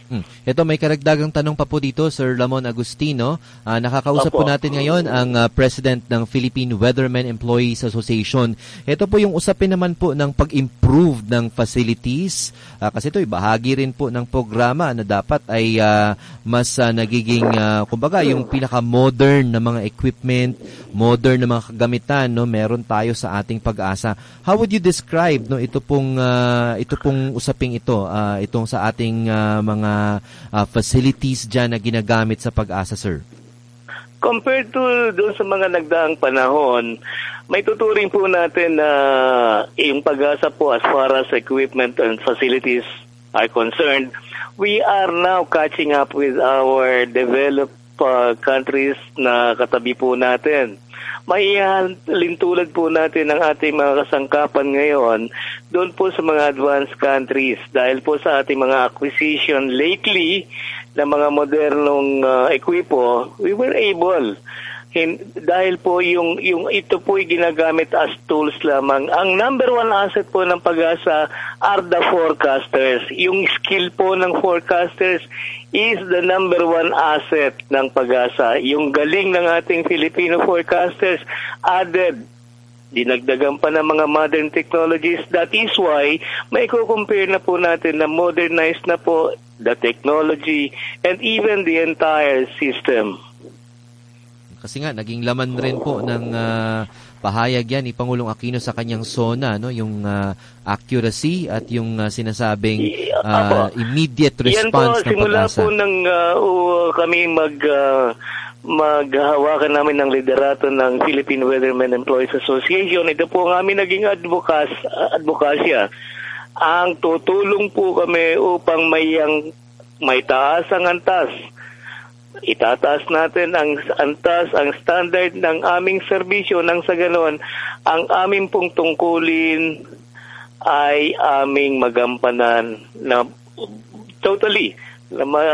Hmm. Ito, may karagdagang tanong pa po dito, Sir Lamon Agustino. Uh, nakakausap Opo. po natin ngayon ang uh, President ng Philippine Weathermen Employees Association. Ito po yung usapin naman po ng pag-improve ng facilities. Uh, kasi ito, bahagi rin po ng programa na dapat ay uh, mas uh, nagiging, uh, kumbaga, yung pinaka-modern na mga equipment, modern na mga kagamitan, no, meron tayo sa ating Pag-asa. How would you describe no, ito pong, uh, ito pong usaping ito, uh, itong sa ating uh, mga Uh, facilities dyan na ginagamit sa Pag-asa, sir? Compared to doon sa mga nagdaang panahon, may tuturing po natin na uh, yung Pag-asa po as far as equipment and facilities are concerned, we are now catching up with our developed uh, countries na katabi po natin. Maihalintulad po natin ang ating mga kasangkapan ngayon doon po sa mga advanced countries dahil po sa ating mga acquisition lately na mga modernong uh, ekwipo, we were able hin, dahil po yung yung ito po ay ginagamit as tools lamang. Ang number one asset po ng Pag-asa are the forecasters. Yung skill po ng forecasters is the number one asset ng Pag-asa. Yung galing ng ating Filipino forecasters added, dinagdagan pa ng mga modern technologies. That is why may kukumpare na po natin na modernized na po the technology and even the entire system. Kasi nga, naging laman rin po ng uh, pahayag yan ni Pangulong Aquino sa kanyang SONA, no? Yung uh, accuracy at yung uh, sinasabing uh, immediate response ng Pag-asa. Yan po, simula po nang uh, uh, kami mag... Uh, maghahawakan namin ng liderato ng Philippine Weathermen Employees Association. Ito po ang aming naging advokas, advokasya. Ang tutulong po kami upang may, ang, may taas ang antas. Itataas natin ang antas, ang standard ng aming serbisyo nang sa ganon, ang aming pong tungkulin ay aming magampanan na totally na ma,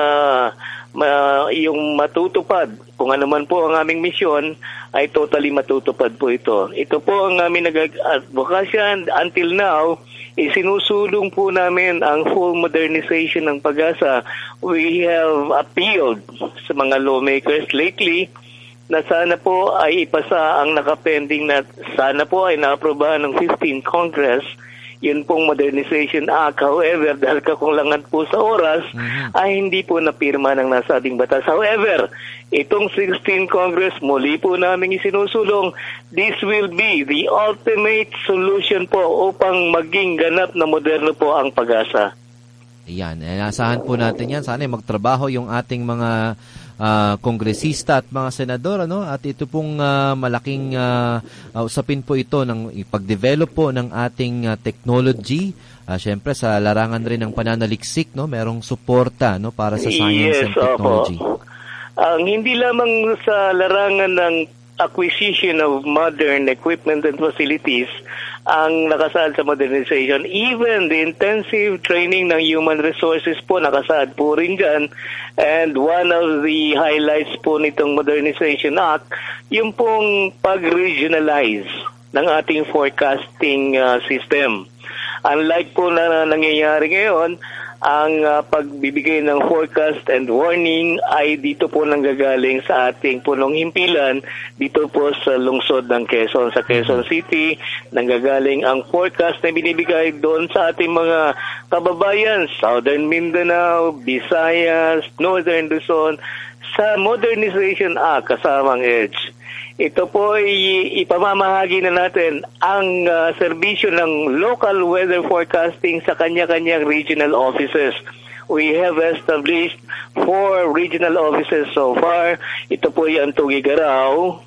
ma, yung matutupad. Kung ano man po ang aming misyon, ay totally matutupad po ito. Ito po ang aming nag-advokasya. Until now, isinusulong po namin ang full modernization ng Pag-asa. We have appealed sa mga lawmakers lately na sana po ay ipasa ang nakapending na sana po ay naaprobahan ng fifteenth Congress yun pong Modernization Act. However, dahil kakulangan po sa oras, mm-hmm. ay hindi po napirma ng nasa ating batas. However, itong sixteenth Congress, muli po namin isinusulong, this will be the ultimate solution po upang maging ganap na moderno po ang Pag-asa. Ayan, asahan po natin yan. Sana magtrabaho yung ating mga uh, kongresista at mga senador, ano? At ito pong uh, malaking uh, uh, usapin po ito ng ipag-develop po ng ating uh, technology. Uh, Siyempre sa larangan rin ng pananaliksik, no? Merong suporta, no, para sa science yes, and technology. Opo. Ang hindi lamang sa larangan ng acquisition of modern equipment and facilities ang nakasaad sa modernization. Even the intensive training ng human resources po nakasaad po rin dyan. And one of the highlights po nitong Modernization Act, yung pong pag-regionalize ng ating forecasting uh, system. Unlike po na nangyayari ngayon, ang uh, pagbibigay ng forecast and warning ay dito po nanggagaling sa ating punong himpilan, dito po sa lungsod ng Quezon, sa Quezon City, nanggagaling ang forecast na binibigay doon sa ating mga kababayan, Southern Mindanao, Visayas, Northern Luzon, sa Modernization Act kasamang EDGE. Ito po ay ipamamahagi na natin ang uh, serbisyo ng local weather forecasting sa kanya-kanyang regional offices. We have established four regional offices so far. Ito po ay ang Tuguegarao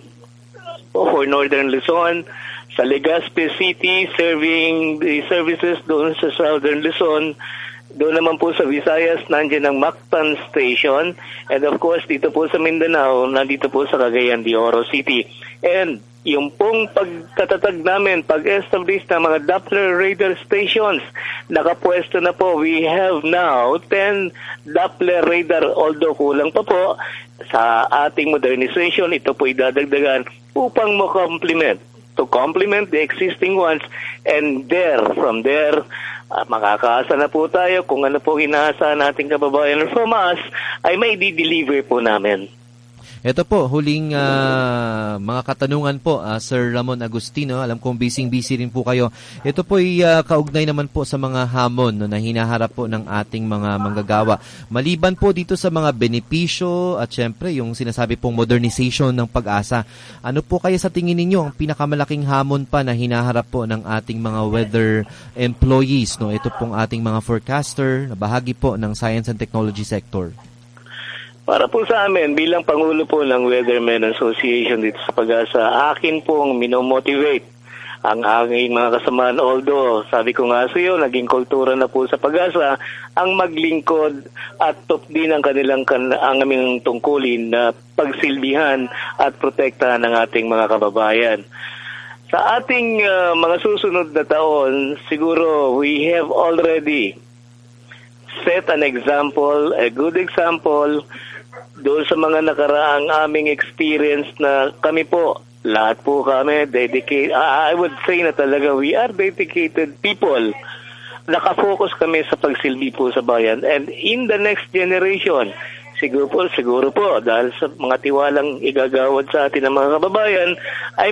for Northern Luzon, sa Legazpi City serving the services doon sa Southern Luzon. Doon naman po sa Visayas, nandiyan ang Mactan Station. And of course, dito po sa Mindanao, nandito po sa Cagayan de Oro City. And yung pong pagtatatag namin, pag-establish ng mga Doppler radar stations, nakapwesto na po. We have now ten Doppler radar, although kulang pa po sa ating modernization. Ito po idadagdagan upang mo-complement, to complement the existing ones. And there, from there, Uh, makakaasa na po tayo kung ano po inaasahan nating kababayan from us ay may di-deliver po namin. Ito po, huling uh, mga katanungan po, uh, Sir Ramon Agustino. Alam kong busy-busy rin po kayo. Ito po ay uh, kaugnay naman po sa mga hamon no, na hinaharap po ng ating mga manggagawa. Maliban po dito sa mga benepisyo at syempre yung sinasabi pong modernization ng pag-asa. Ano po kaya sa tingin ninyo ang pinakamalaking hamon pa na hinaharap po ng ating mga weather employees? No? Ito pong ating mga forecaster na bahagi po ng science and technology sector. Para po sa amin, bilang Pangulo po ng Weathermen Association dito sa Pag-asa, akin pong minomotivate ang aking mga kasamaan. Although, sabi ko nga sa iyo, naging kultura na po sa Pag-asa ang maglingkod at top din ang kanilang kan- ang aming tungkulin na pagsilbihan at protektahan ng ating mga kababayan. Sa ating uh, mga susunod na taon, siguro we have already set an example, a good example, doon sa mga nakaraang aming experience na kami po, lahat po kami, dedicated, I would say na talaga we are dedicated people. Nakafocus kami sa pagsilbi po sa bayan. And in the next generation, siguro po, siguro po, dahil sa mga tiwalang igagawad sa atin ng mga kababayan, ay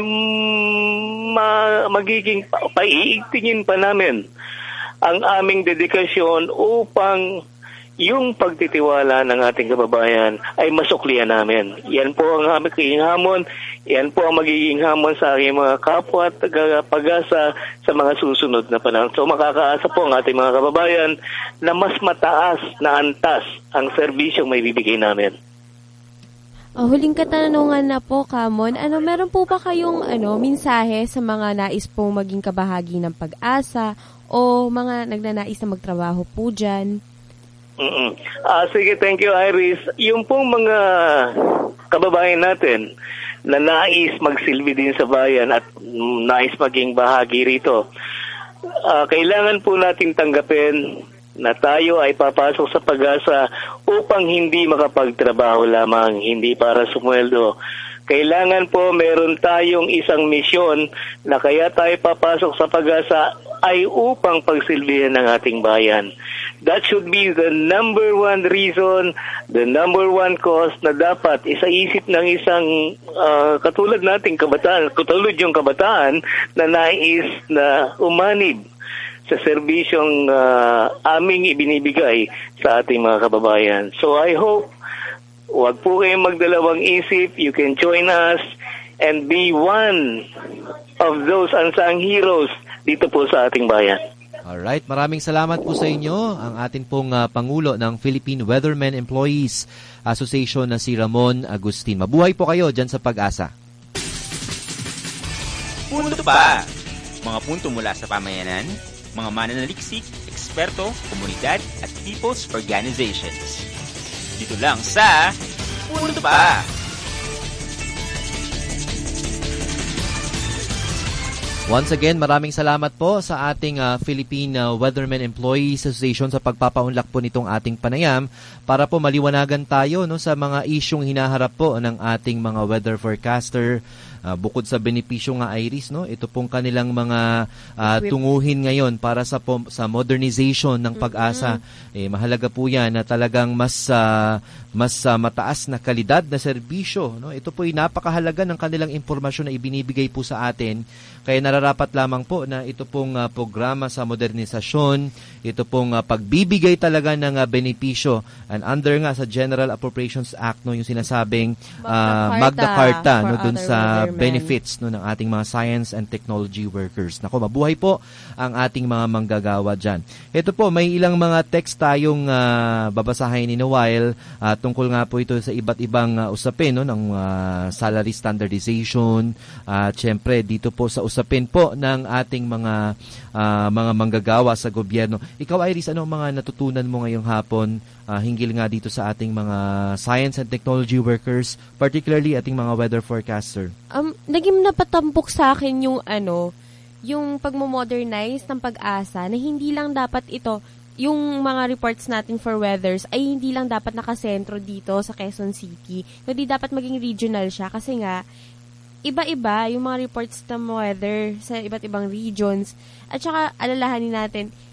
ma- magiging pa- paiigtingin pa namin ang aming dedikasyon upang yung pagtitiwala ng ating kababayan ay masuklian namin. Yan po ang aming hamon. Yan po ang magiging hamon sa aking mga kapwa at Pag-asa sa mga susunod na panahon. So makakaasa po ang ating mga kababayan na mas mataas na antas ang serbisyong may bibigay namin. Oh, huling katanungan na po, Kamon. Ano, meron po ba kayong ano, mensahe sa mga nais pong maging kabahagi ng Pag-asa o mga nagnanais na magtrabaho po dyan? Mm-mm. Ah, sige, thank you, Iris. Yung pong mga kababayan natin na nais magsilbi din sa bayan at mm, nais maging bahagi rito, ah, kailangan po natin tanggapin na tayo ay papasok sa Pag-asa upang hindi makapagtrabaho lamang, hindi para sumweldo. Kailangan po meron tayong isang misyon na kaya tayo papasok sa Pag-asa ay upang pagsilbihan ng ating bayan. That should be the number one reason, the number one cause na dapat isaisip ng isang uh, katulad nating kabataan, katulad yung kabataan na nais na umanib sa serbisyong uh, aming ibinibigay sa ating mga kababayan. So I hope wag po kayong magdalawang isip. You can join us and be one of those unsung heroes dito po sa ating bayan. Alright, maraming salamat po sa inyo. Ang atin pong uh, Pangulo ng Philippine Weathermen Employees Association na si Ramon Agustin. Mabuhay po kayo dyan sa Pag-asa. Punto pa! Mga punto mula sa pamayanan, mga mananaliksik, eksperto, komunidad at people's organizations. Dito lang sa Punto Pa! Once again, maraming salamat po sa ating uh, Philippine uh, Weathermen Employees Association sa pagpapaunlak po nitong ating panayam para po maliwanagan tayo no, sa mga isyong hinaharap po ng ating mga weather forecaster. Uh, bukod sa benepisyo nga Iris, no, ito pong kanilang mga uh, tunguhin ngayon para sa po, sa modernization ng Pag-asa. Mm-hmm. Eh, mahalaga po yan na talagang mas uh, mas uh, mataas na kalidad na serbisyo. No? Ito po ay napakahalaga ng kanilang impormasyon na ibinibigay po sa atin. Kaya nararapat lamang po na ito pong uh, programa sa modernisasyon, ito pong uh, pagbibigay talaga ng uh, benepisyo. And under nga sa General Appropriations Act, no, yung sinasabing uh, Magna Carta, no, dun sa benefits no, ng ating mga science and technology workers. Nako, mabuhay po ang ating mga manggagawa dyan. Ito po, may ilang mga text tayong uh, babasahin in a while. Uh, tungkol nga po ito sa iba't ibang uh, usapin no, ng uh, salary standardization. At uh, syempre, dito po sa usapin po ng ating mga uh, mga manggagawa sa gobyerno. Ikaw, Iris, ano ang mga natutunan mo ngayong hapon uh, hinggil nga dito sa ating mga science and technology workers, particularly ating mga weather forecaster? Um, naging napatampok sa akin yung ano, yung pagmo-modernize ng Pag-asa na hindi lang dapat ito, yung mga reports natin for weathers ay hindi lang dapat nakasentro dito sa Quezon City. Kundi dapat maging regional siya kasi nga iba-iba yung mga reports ng weather sa iba't ibang regions. At saka alalahanin natin,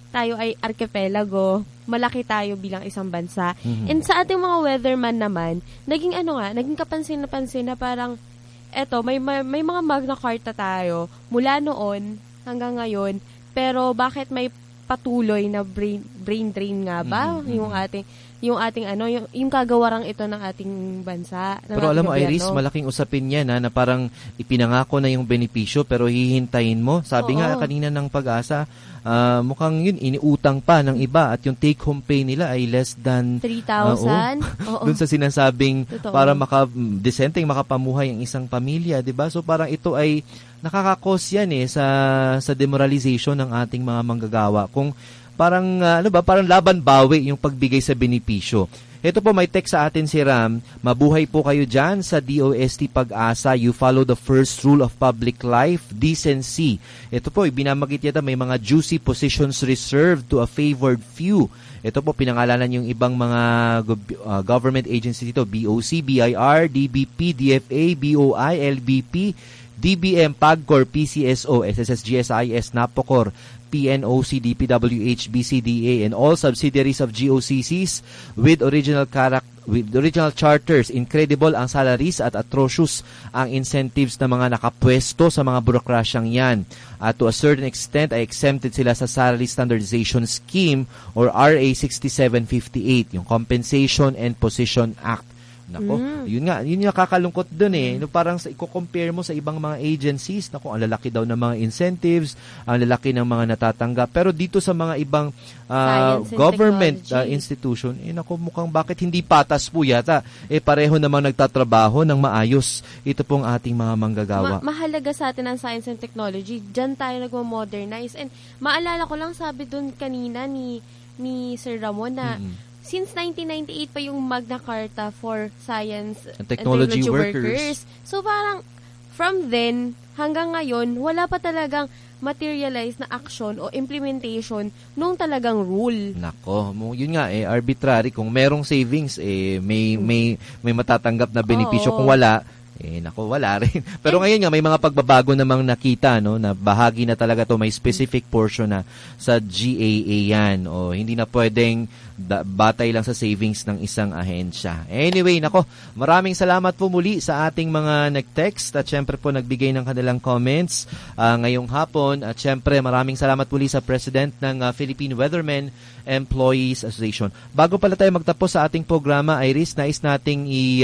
tayo ay archipelago, malaki tayo bilang isang bansa. Mhm. And sa ating mga weatherman naman, naging ano nga, naging kapansin-napansin na parang, eto, may, may, may mga Magna Carta tayo mula noon hanggang ngayon, pero bakit may patuloy na brain, brain drain nga ba Mhm. yung ating yung ating ano, yung, yung kagawarang ito ng ating bansa. ng Pero ating alam mo, gobyerno. Iris, malaking usapin yan ha, na parang ipinangako na yung benepisyo pero hihintayin mo. Sabi Oo. nga kanina ng Pag-asa, ah, mukhang yun, iniutang pa ng iba at yung take-home pay nila ay less than three thousand. Oo. Doon sa sinasabing Totoo. para maka, decenteng makapamuhay ang isang pamilya, di ba? So parang ito ay nakakakos yan eh sa, sa demoralization ng ating mga manggagawa. Kung parang uh, ano ba, parang laban bawi yung pagbigay sa benepisyo. Ito po, may text sa atin si Ram. Mabuhay po kayo dyan sa D O S T Pag-asa. You follow the first rule of public life, decency. Ito po, ibinamagit yata may mga juicy positions reserved to a favored few. Ito po, pinangalanan yung ibang mga uh, government agencies dito. B O C, B I R, D B P, D F A, B O I, L B P, D B M, PAGCOR, P C S O, S S S G S I S, NAPOCOR, P N O C, D P W H, B C D A, and all subsidiaries of G O C Cs with original charac- with original charters. Incredible ang salaries at atrocious ang incentives ng mga nakapwesto sa mga burokrasyang yan. At to a certain extent, ay exempted sila sa Salary Standardization Scheme or R A sixty-seven fifty-eight, yung Compensation and Position Act. Nako, Mm. yun nga, yun yung nakakalungkot dun eh. No, parang sa i-compare mo sa ibang mga agencies, nako, ang lalaki daw ng mga incentives, ang lalaki ng mga natatanggap. Pero dito sa mga ibang uh, Science and government uh, technology. institution, eh nako, mukhang bakit hindi patas po yata. Eh pareho namang nagtatrabaho ng maayos. Ito pong ating mga manggagawa. Ma- mahalaga sa atin ang science and technology. Diyan tayo nagmo-modernize. And maalala ko lang, sabi dun kanina ni ni Sir Ramon na Mm-mm. since nineteen ninety-eight pa yung Magna Carta for Science And technology workers. So parang from then hanggang ngayon, wala pa talagang materialize na action o implementation nung talagang rule. Nako, mo yun nga eh arbitrary kung merong savings eh may may may matatanggap na benepisyo. Oo. Kung wala eh nako, wala rin. Pero ngayon nga may mga pagbabago namang nakita no na bahagi na talaga to, may specific portion na sa G A A yan o hindi na pwedeng da- batay lang sa savings ng isang ahensya. Anyway, nako, maraming salamat po muli sa ating mga nag-text at syempre po nagbigay ng kanilang comments uh, ngayong hapon at syempre maraming salamat muli sa President ng uh, Philippine Weathermen Employees Association. Bago pala tayo magtapos sa ating programa, Iris, nais nating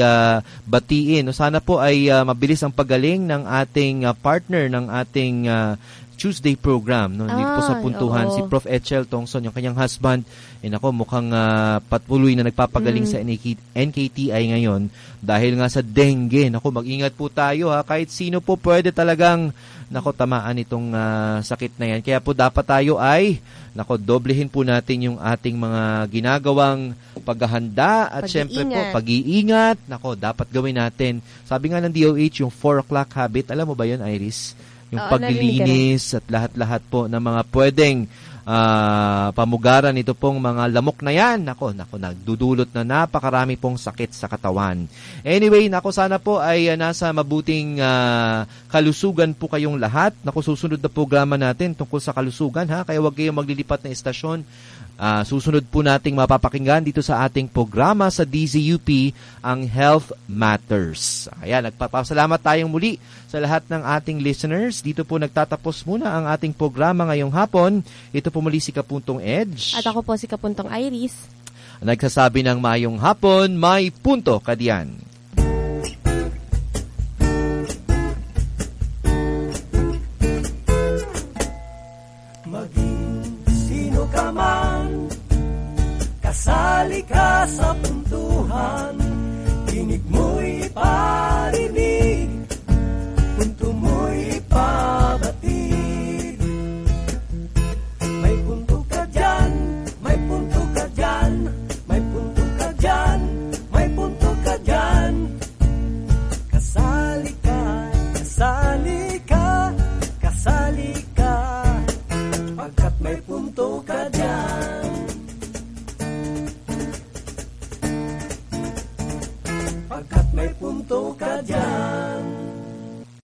i-batiin. Uh, no, sana po ay uh, mabilis ang pagaling ng ating uh, partner ng ating uh, Tuesday program. No? Dito po sa Ay, Puntuhan, oo. si Prof Etchel Tongson, yung kanyang husband, eh nako, mukhang uh, patuloy na nagpapagaling Mm. sa N K T I ngayon dahil nga sa dengue. Nako, mag-ingat po tayo ha. Kahit sino po pwede talagang nako, tamaan itong uh, sakit na yan. Kaya po dapat tayo ay nako, doblehin po natin yung ating mga ginagawang paghahanda at Pag-iingat. syempre po pag-iingat. Nako, dapat gawin natin. Sabi nga ng D O H, yung four o'clock habit. Alam mo ba yun, Iris? Yung Oo, paglilinis at lahat-lahat po ng mga pwedeng uh, pamugaran ito pong mga lamok na yan. Nako, nako, nagdudulot na napakarami pong sakit sa katawan. Anyway, nako, sana po ay uh, nasa mabuting uh, kalusugan po kayong lahat. Nako, susunod na programa natin tungkol sa kalusugan ha. Kaya huwag kayong maglilipat na estasyon. Uh, susunod po nating mapapakinggan dito sa ating programa sa D Z U P ang Health Matters. Ayan, nagpapasalamat tayong muli sa lahat ng ating listeners. Dito po nagtatapos muna ang ating programa ngayong hapon. Ito po muli si Kapuntong Edge. At ako po si Kapuntong Iris. Nagsasabi ng mayong hapon, may punto ka diyan. Sino ka man, kasali ka sa puntuhan, tinig mo'y parinig, punto mo'y pabatid. May punto ka dyan, may punto ka dyan, may punto ka dyan, may punto ka dyan. Kasali ka, kasali ka, kasali ka, pagkat may punto ka dyan. Pagkat may punto ka dyan.